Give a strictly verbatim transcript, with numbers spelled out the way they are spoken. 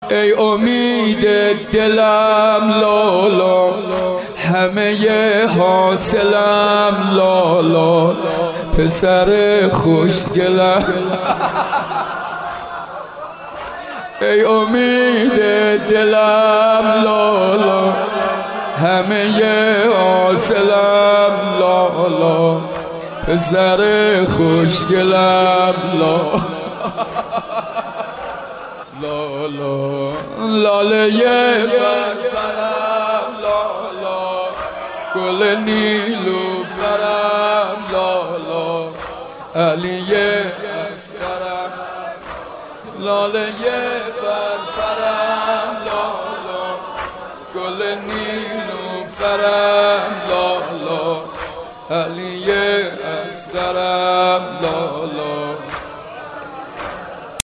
ای امید دلم لالا، همه حاصلم لالا، پسر خوشگلم. ای امید دلم لالا، همه حاصلم لالا، پسر خوشگلم لالا. لالا لاله برم لالا، گل نیلوفرم لالا، علی اصغرم. لاله برم لالا، گل نیلوفرم لالا، علی